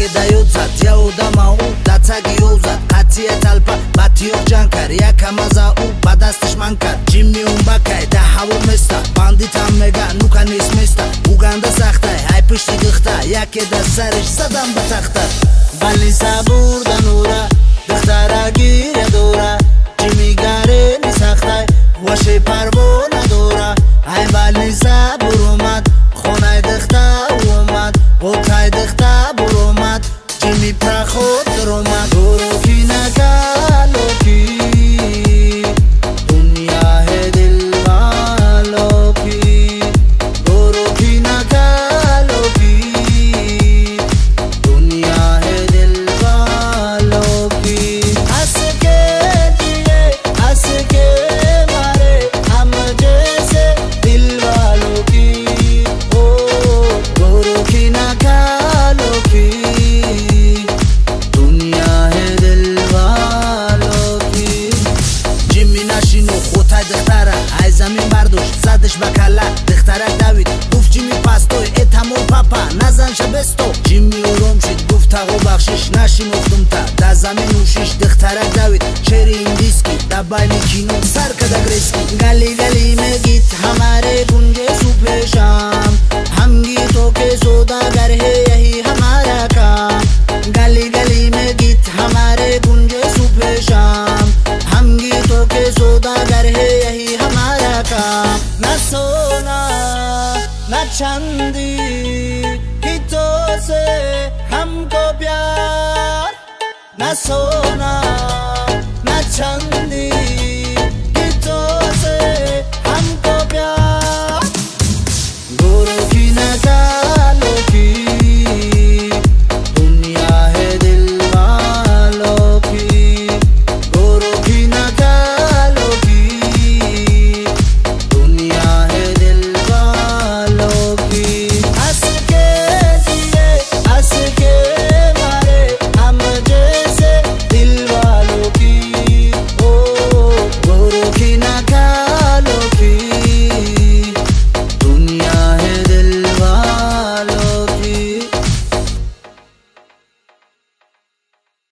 яке даётзад яодамау дацаги ёвзад қатия талпа батиёқ ҷанг кард якамаза ӯ ба дасташ ман кард ҷимми умбакай да ҳаво места бандитам мега нука нест места уганда сахтай ай пишти дихта яке да сариш задам ба тахта вали сабур да нура дихтара гиря дора ҷимми гарени сахтай ваше парво надора ай вали сабур омад хонай дихта омад отай дихта буромад ҷимми праход даромад гороки накалоки дуньяҳе дилвалоки гороки накалоки дуньяҳе дилвалоки аске дие аске маре ҳама ҷесе дилвалоки о гороки накалоки дуньяҳе дилвалоки ҷимми нашино хотай дихтара ай замин бардош задаш ба кала дихтарак давид гуфт ҷимми пастой этамо папа назан шабесто ҷимми ором шид гуфт тағо бахшиш нашинохтумта да замин ушиш дихтарак давид шери индиски да байни кино сар када грески гали гали мегит ҳамаре гунҷе супешам ҳамги то ке содагар ҳе яҳи ҳамара кам гали гали мегит ҳамаре гунҷе супешам ҳамги то ке содагар ҳе яҳи ҳамара кам на сона на чанди ҳитосе ҳамко пяр на сона на чанди